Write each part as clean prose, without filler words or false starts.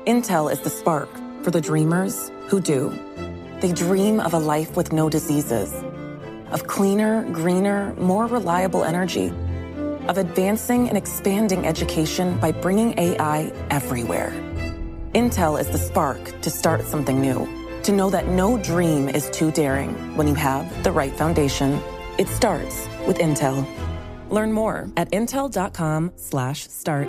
Intel is the spark for the dreamers who do. They dream of a life with no diseases, of cleaner, greener, more reliable energy, of advancing and expanding education by bringing AI everywhere. Intel is the spark to start something new, to know that no dream is too daring when you have the right foundation. It starts with Intel. Learn more at intel.com/start.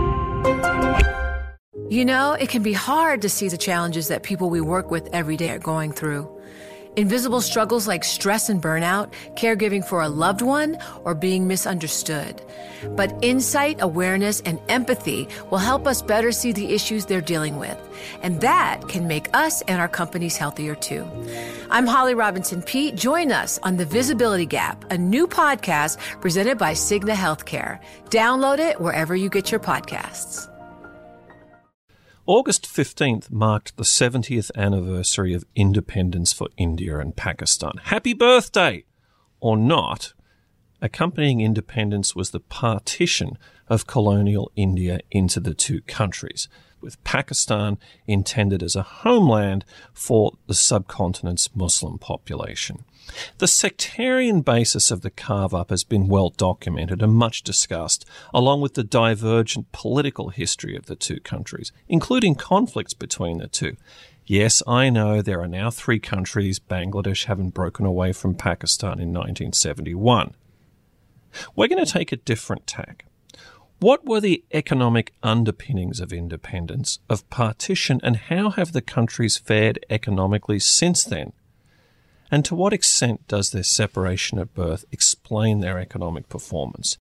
You know, it can be hard to see the challenges that people we work with every day are going through. Invisible struggles like stress and burnout, caregiving for a loved one, or being misunderstood. But insight, awareness, and empathy will help us better see the issues they're dealing with. And that can make us and our companies healthier too. I'm Holly Robinson Peete. Join us on The Visibility Gap, a new podcast presented by Cigna Healthcare. Download it wherever you get your podcasts. August 15th marked the 70th anniversary of independence for India and Pakistan. Happy birthday! Or not, accompanying independence was the partition of colonial India into the two countries, with Pakistan intended as a homeland for the subcontinent's Muslim population. The sectarian basis of the carve-up has been well documented and much discussed, along with the divergent political history of the two countries, including conflicts between the two. Yes, I know there are now 3 countries, Bangladesh having broken away from Pakistan in 1971. We're going to take a different tack. What were the economic underpinnings of independence, of partition, and how have the countries fared economically since then? And to what extent does their separation at birth explain their economic performance?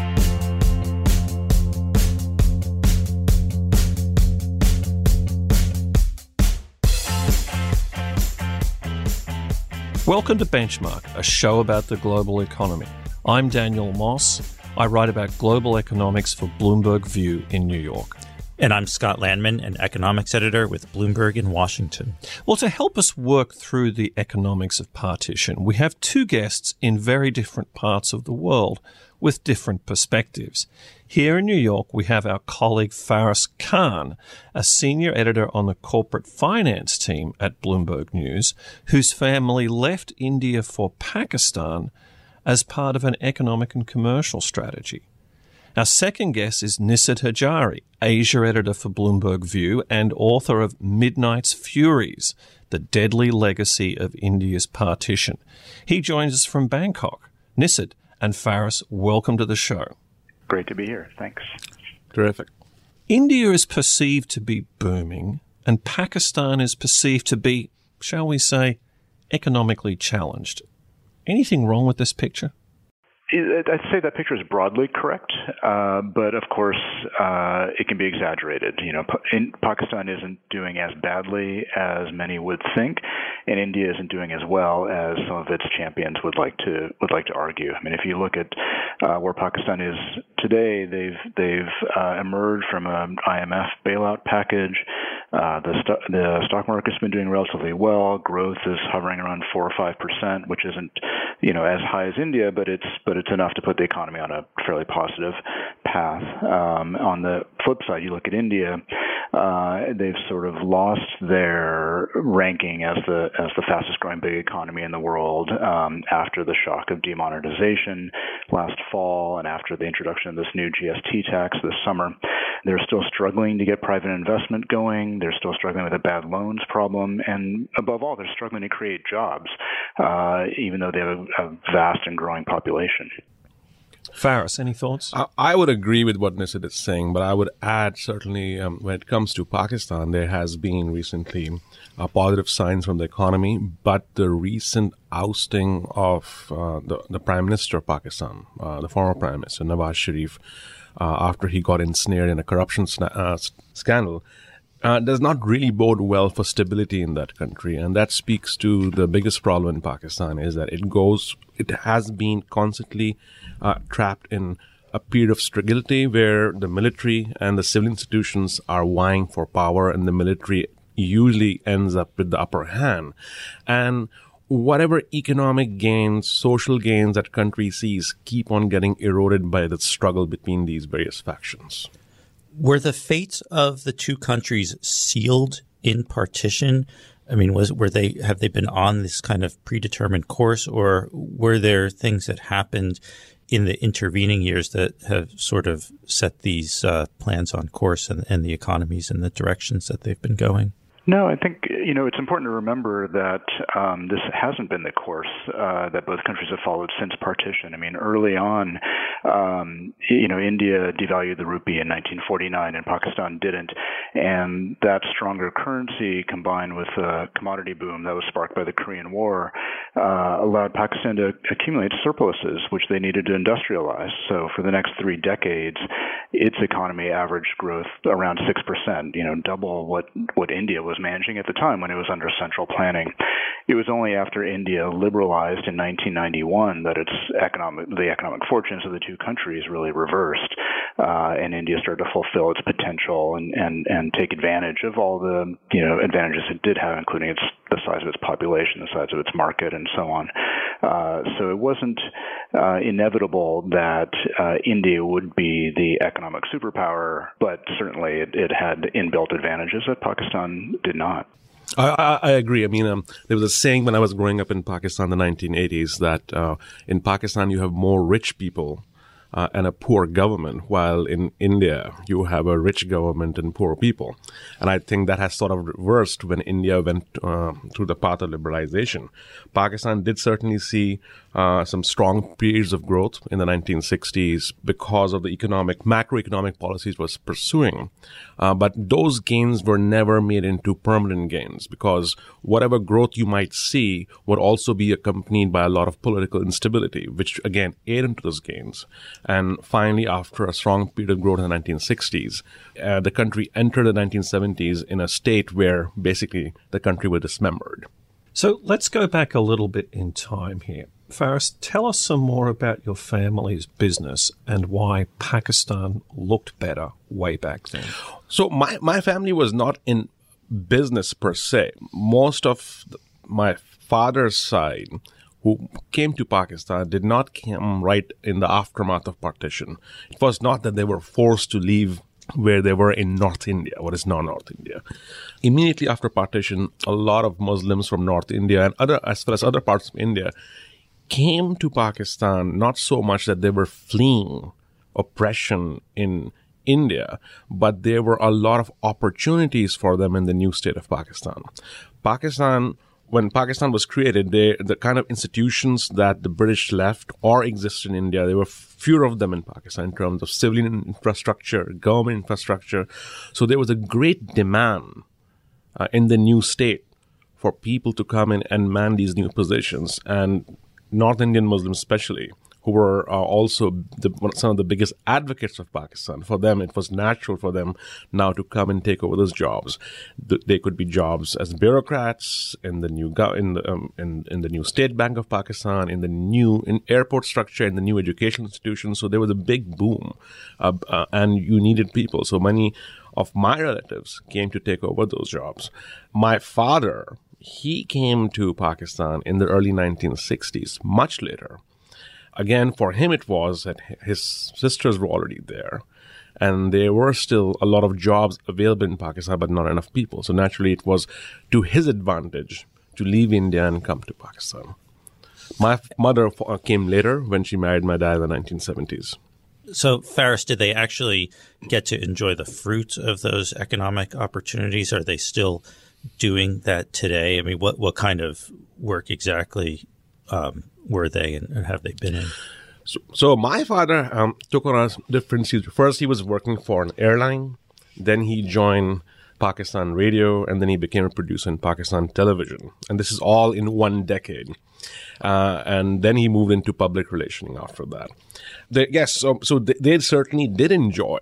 Welcome to Benchmark, a show about the global economy. I'm Daniel Moss. I write about global economics for Bloomberg View in New York. And I'm Scott Landman, an economics editor with Bloomberg in Washington. Well, to help us work through the economics of partition, we have 2 guests in very different parts of the world with different perspectives. Here in New York, we have our colleague Faris Khan, a senior editor on the corporate finance team at Bloomberg News, whose family left India for Pakistan as part of an economic and commercial strategy. Our second guest is Nisad Hajjari, Asia editor for Bloomberg View and author of Midnight's Furies, The Deadly Legacy of India's Partition. He joins us from Bangkok. Nisad and Faris, welcome to the show. Great to be here. Thanks. Terrific. India is perceived to be booming, and Pakistan is perceived to be, shall we say, economically challenged. Anything wrong with this picture? I'd say that picture is broadly correct, but of course it can be exaggerated. You know, Pakistan isn't doing as badly as many would think, and India isn't doing as well as some of its champions would like to argue. I mean, if you look at where Pakistan is today, they've emerged from an IMF bailout package. The stock market's been doing relatively well. Growth is hovering around 4 or 5%, which isn't as high as India, but it's enough to put the economy on a fairly positive path. On the flip side, you look at India, they've sort of lost their ranking as the fastest growing big economy in the world after the shock of demonetization last fall and after the introduction of this new GST tax this summer. They're still struggling to get private investment going. They're still struggling with a bad loans problem. And above all, they're struggling to create jobs, even though they have a vast and growing population. Faris, any thoughts? I would agree with what Nisad is saying, but I would add certainly when it comes to Pakistan, there has been recently positive signs from the economy, but the recent ousting of the Prime Minister of Pakistan, the former Prime Minister, Nawaz Sharif, after he got ensnared in a corruption scandal, does not really bode well for stability in that country. And that speaks to the biggest problem in Pakistan is that it has been constantly trapped in a period of strugility where the military and the civil institutions are vying for power, and the military usually ends up with the upper hand. And whatever economic gains, social gains that country sees keep on getting eroded by the struggle between these various factions. Were the fates of the two countries sealed in partition? I mean, have they been on this kind of predetermined course, or were there things that happened in the intervening years that have sort of set these plans on course and the economies in the directions that they've been going? No, I think, it's important to remember that this hasn't been the course that both countries have followed since partition. I mean, early on, India devalued the rupee in 1949 and Pakistan didn't. And that stronger currency combined with a commodity boom that was sparked by the Korean War allowed Pakistan to accumulate surpluses, which they needed to industrialize. So for the next 3 decades, its economy averaged growth around 6%, double what India was managing at the time when it was under central planning. It was only after India liberalized in 1991 that the economic fortunes of the two countries really reversed, and India started to fulfill its potential and take advantage of all the advantages it did have, including the size of its population, the size of its market, and so on. So it wasn't inevitable that India would be the economic superpower, but certainly it had inbuilt advantages that Pakistan did not. I agree. I mean, there was a saying when I was growing up in Pakistan in the 1980s that in Pakistan you have more rich people and a poor government, while in India you have a rich government and poor people. And I think that has sort of reversed when India went through the path of liberalization. Pakistan did certainly see some strong periods of growth in the 1960s because of the macroeconomic policies it was pursuing. But those gains were never made into permanent gains, because whatever growth you might see would also be accompanied by a lot of political instability, which again ate into those gains. And finally, after a strong period of growth in the 1960s, the country entered the 1970s in a state where basically the country was dismembered. So let's go back a little bit in time here. Faris, tell us some more about your family's business and why Pakistan looked better way back then. So my family was not in business per se. Most of my father's side who came to Pakistan did not come right in the aftermath of partition. It was not that they were forced to leave where they were in North India, what is now North India. Immediately after partition, a lot of Muslims from North India and as well as other parts of India came to Pakistan, not so much that they were fleeing oppression in India, but there were a lot of opportunities for them in the new state of Pakistan. When Pakistan was created, the kind of institutions that the British left or existed in India, there were fewer of them in Pakistan in terms of civilian infrastructure, government infrastructure. So there was a great demand in the new state for people to come in and man these new positions. And North Indian Muslims especially, who were also some of the biggest advocates of Pakistan. For them, it was natural for them now to come and take over those jobs. They could be jobs as bureaucrats in the new in the new State Bank of Pakistan, in airport structure, in the new education institutions. So there was a big boom, and you needed people. So many of my relatives came to take over those jobs. My father, he came to Pakistan in the early 1960s, much later. Again, for him, it was that his sisters were already there, and there were still a lot of jobs available in Pakistan, but not enough people. So naturally, it was to his advantage to leave India and come to Pakistan. My mother came later when she married my dad in the 1970s. So, Faris, did they actually get to enjoy the fruit of those economic opportunities? Are they still doing that today? I mean, what kind of work exactly were they and have they been in? So my father took on a different season. First, he was working for an airline. Then he joined Pakistan Radio, and then he became a producer in Pakistan Television. And this is all in one decade. And then he moved into public relations after that. They certainly did enjoy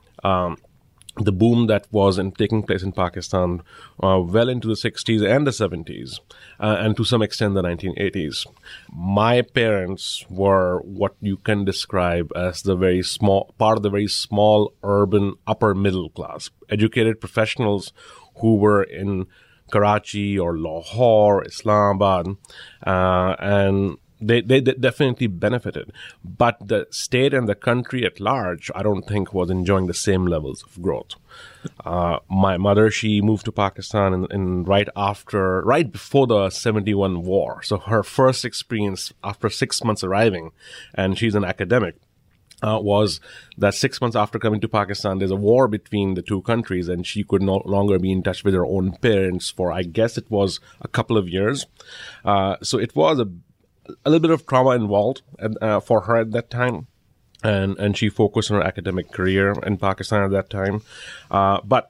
the boom that was taking place in Pakistan well into the 60s and the 70s, and to some extent the 1980s. My parents were what you can describe as the very small part of the very small urban upper middle class, educated professionals who were in Karachi or Lahore, Islamabad, and They definitely benefited. But the state and the country at large, I don't think was enjoying the same levels of growth. My mother, she moved to Pakistan in right before the 71 war. So her first experience after 6 months arriving, and she's an academic, was that 6 months after coming to Pakistan, there's a war between the two countries, and she could no longer be in touch with her own parents for, I guess it was a couple of years. So it was a little bit of trauma involved for her at that time. And she focused on her academic career in Pakistan at that time. But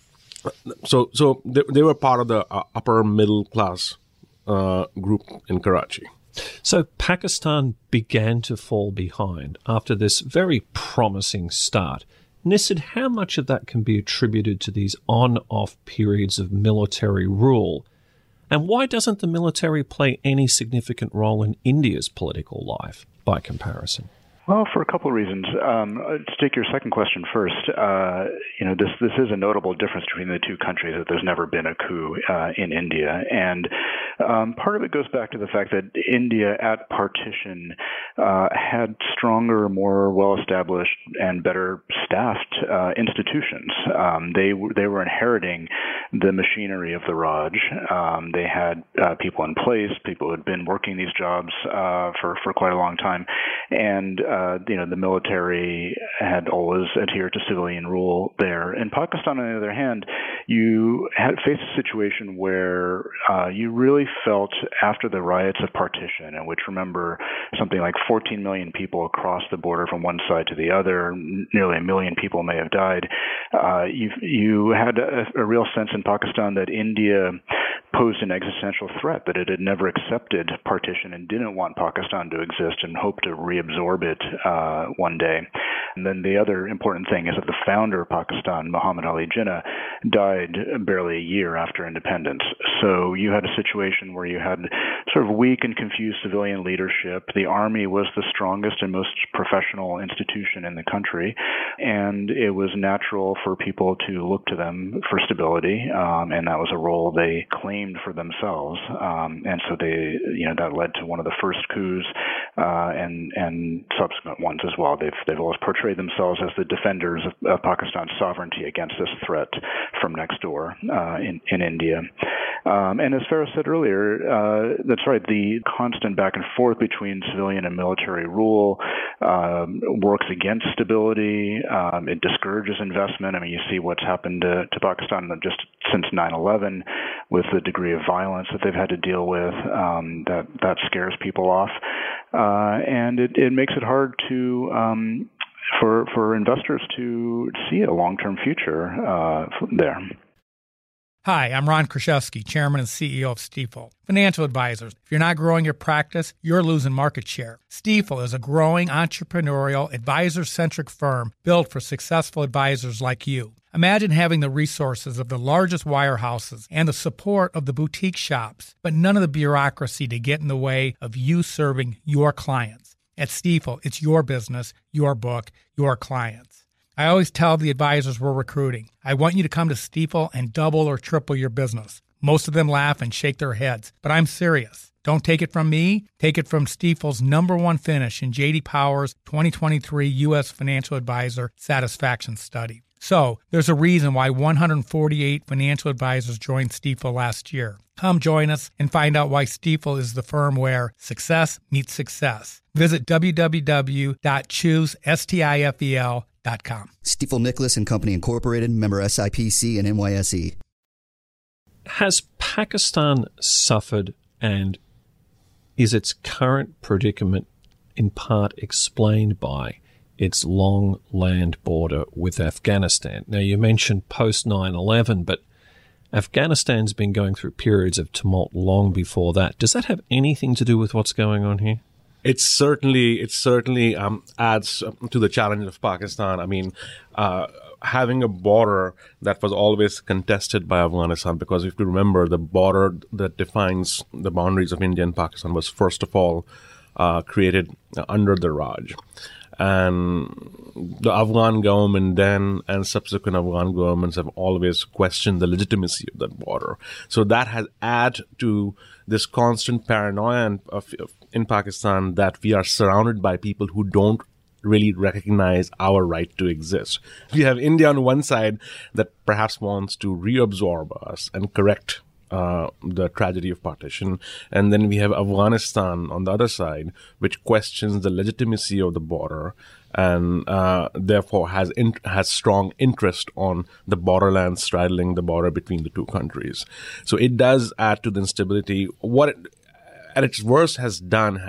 so they were part of the upper middle class group in Karachi. So Pakistan began to fall behind after this very promising start. Nissid, how much of that can be attributed to these on-off periods of military rule? And why doesn't the military play any significant role in India's political life by comparison? Well, for a couple of reasons. To take your second question first, this is a notable difference between the two countries, that there's never been a coup in India. And part of it goes back to the fact that India at partition had stronger, more well-established and better staffed institutions. They were inheriting the machinery of the Raj. They had people in place, people who had been working these jobs for quite a long time. And the military had always adhered to civilian rule there. In Pakistan, on the other hand, you had faced a situation where you really felt after the riots of partition, in which, remember, something like 14 million people across the border from one side to the other, nearly 1 million people may have died. You had a real sense in Pakistan that India posed an existential threat, that it had never accepted partition and didn't want Pakistan to exist and hoped to reabsorb it one day. And then the other important thing is that the founder of Pakistan, Muhammad Ali Jinnah, died barely a year after independence. So you had a situation where you had sort of weak and confused civilian leadership. The army was the strongest and most professional institution in the country, and it was natural for people to look to them for stability, and that was a role they claimed for themselves. And so that led to one of the first coups and subsequent ones as well. They've always portrayed themselves as the defenders of Pakistan's sovereignty against this threat from next door in India. And as Farah said earlier, that's right, the constant back and forth between civilian and military rule works against stability. It discourages investment. I mean, you see what's happened to Pakistan just since 9/11 with the degree of violence that they've had to deal with. That scares people off. And it makes it hard to for investors to see a long-term future there. Hi, I'm Ron Kraszewski, Chairman and CEO of Stifel. Financial advisors, if you're not growing your practice, you're losing market share. Stifel is a growing, entrepreneurial, advisor-centric firm built for successful advisors like you. Imagine having the resources of the largest wirehouses and the support of the boutique shops, but none of the bureaucracy to get in the way of you serving your clients. At Stifel, it's your business, your book, your clients. I always tell the advisors we're recruiting, I want you to come to Stifel and double or triple your business. Most of them laugh and shake their heads, but I'm serious. Don't take it from me. Take it from Stifel's #1 finish in J.D. Power's 2023 U.S. Financial Advisor Satisfaction Study. So, there's a reason why 148 financial advisors joined Stifel last year. Come join us and find out why Stifel is the firm where success meets success. Visit www.choosestifel.com. Stifel Nicholas and Company Incorporated, member SIPC and NYSE. Has Pakistan suffered, and is its current predicament in part explained by its long land border with Afghanistan? Now, you mentioned post 9/11, but Afghanistan's been going through periods of tumult long before that. Does that have anything to do with what's going on here? It certainly adds to the challenge of Pakistan. I mean, having a border that was always contested by Afghanistan, because if you remember, the border that defines the boundaries of India and Pakistan was first of all created under the Raj. And the Afghan government then and subsequent Afghan governments have always questioned the legitimacy of that border. So that has added to this constant paranoia in Pakistan that we are surrounded by people who don't really recognize our right to exist. We have India on one side that perhaps wants to reabsorb us and correct the tragedy of partition. And then we have Afghanistan on the other side, which questions the legitimacy of the border and therefore has strong interest on the borderlands straddling the border between the two countries. So it does add to the instability. What it, at its worst has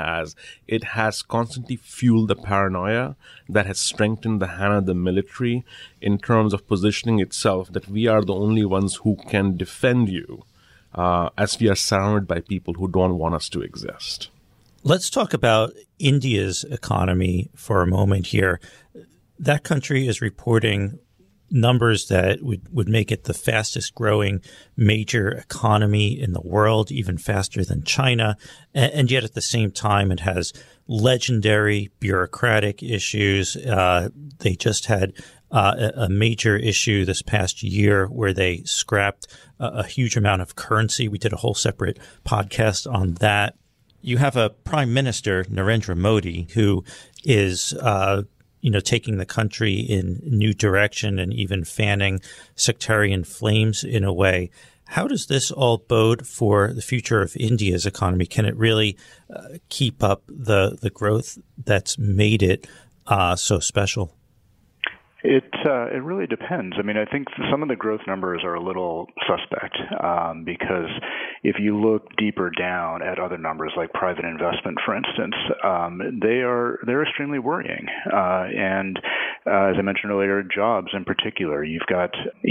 constantly fueled the paranoia that has strengthened the hand of the military in terms of positioning itself that we are the only ones who can defend you as we are surrounded by people who don't want us to exist. Let's talk about India's economy for a moment here. That country is reporting numbers that would make it the fastest growing major economy in the world, even faster than China. And yet at the same time, it has legendary bureaucratic issues. They just had a major issue this past year where they scrapped a huge amount of currency. We did a whole separate podcast on that. You have a prime minister, Narendra Modi, who is taking the country in new direction and even fanning sectarian flames in a way. How does this all bode for the future of India's economy? Can it really keep up the growth that's made it so special? It really depends. I mean, I think some of the growth numbers are a little suspect because if you look deeper down at other numbers like private investment, for instance, they're extremely worrying. And as I mentioned earlier, jobs in particular, you've got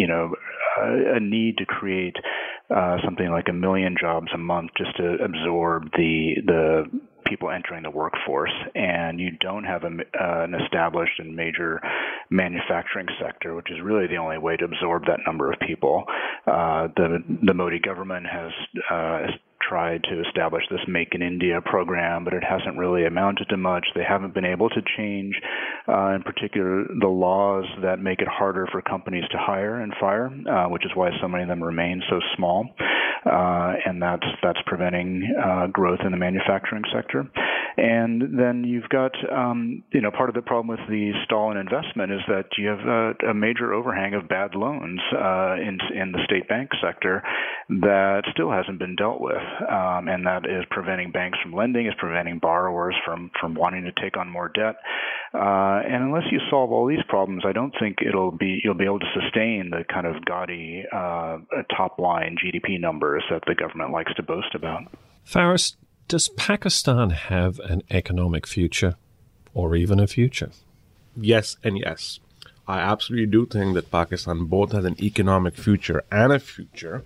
a need to create something like 1 million jobs a month just to absorb the people entering the workforce, and you don't have an established and major manufacturing sector, which is really the only way to absorb that number of people. The Modi government has tried to establish this Make in India program, but it hasn't really amounted to much. They haven't been able to change, in particular, the laws that make it harder for companies to hire and fire, which is why so many of them remain so small. And that's preventing growth in the manufacturing sector. And then you've got, part of the problem with the stall in investment is that you have a major overhang of bad loans in the state bank sector that still hasn't been dealt with. And that is preventing banks from lending, is preventing borrowers from wanting to take on more debt. And unless you solve all these problems, I don't think you'll be able to sustain the kind of gaudy top-line GDP numbers that the government likes to boast about. Faris, does Pakistan have an economic future or even a future? Yes and yes. I absolutely do think that Pakistan both has an economic future and a future.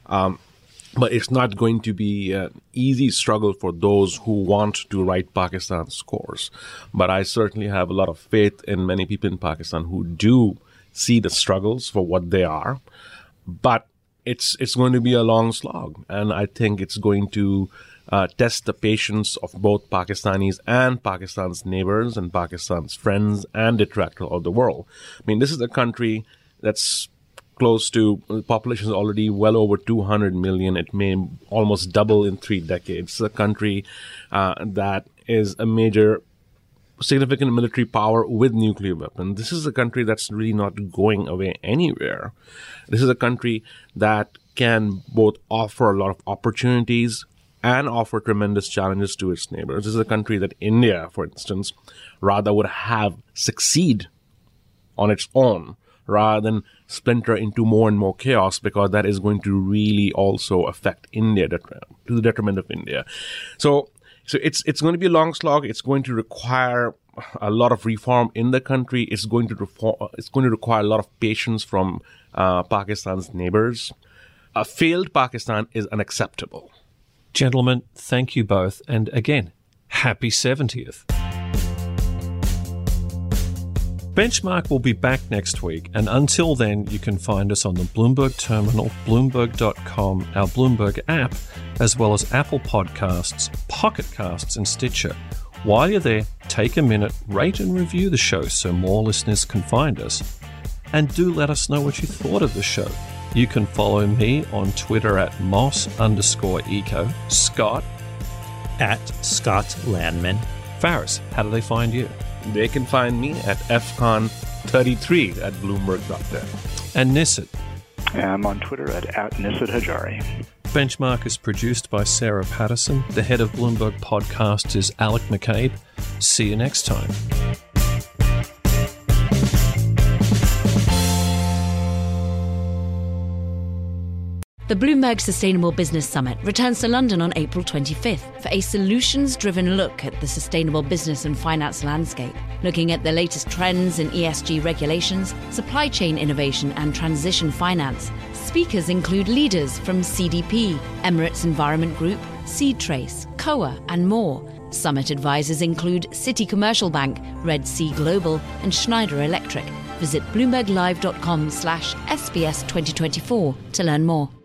But it's not going to be an easy struggle for those who want to write Pakistan's scores. But I certainly have a lot of faith in many people in Pakistan who do see the struggles for what they are. But it's going to be a long slog. And I think it's going to test the patience of both Pakistanis and Pakistan's neighbors and Pakistan's friends and detractors of the world. I mean, this is a country that's close to, the population is already well over 200 million. It may almost double in 3 decades. It's a country that is a major, significant military power with nuclear weapons. This is a country that's really not going away anywhere. This is a country that can both offer a lot of opportunities and offer tremendous challenges to its neighbors. This is a country that India, for instance, rather would have succeed on its own rather than splinter into more and more chaos, because that is going to really also affect India to the detriment of India. So it's going to be a long slog. It's going to require a lot of reform in the country. It's going to require a lot of patience from Pakistan's neighbors. A failed Pakistan is unacceptable. Gentlemen, thank you both. And again, happy 70th. Benchmark will be back next week, and until then, you can find us on the Bloomberg Terminal, Bloomberg.com, our Bloomberg app, as well as Apple Podcasts, Pocket Casts, and Stitcher. While you're there, take a minute, rate and review the show so more listeners can find us. And do let us know what you thought of the show. You can follow me on Twitter at Moss_Eco, Scott At Scott Landman. Faris, how do they find you? They can find me at fcon33 at bloomberg.dev. And Nisset. I'm on Twitter at Nisset Hajari. Benchmark is produced by Sarah Patterson. The head of Bloomberg Podcast is Alec McCabe. See you next time. The Bloomberg Sustainable Business Summit returns to London on April 25th for a solutions-driven look at the sustainable business and finance landscape, looking at the latest trends in ESG regulations, supply chain innovation and transition finance. Speakers include leaders from CDP, Emirates Environment Group, SeedTrace, COA and more. Summit advisors include Citi Commercial Bank, Red Sea Global and Schneider Electric. Visit bloomberglive.com/SBS2024 to learn more.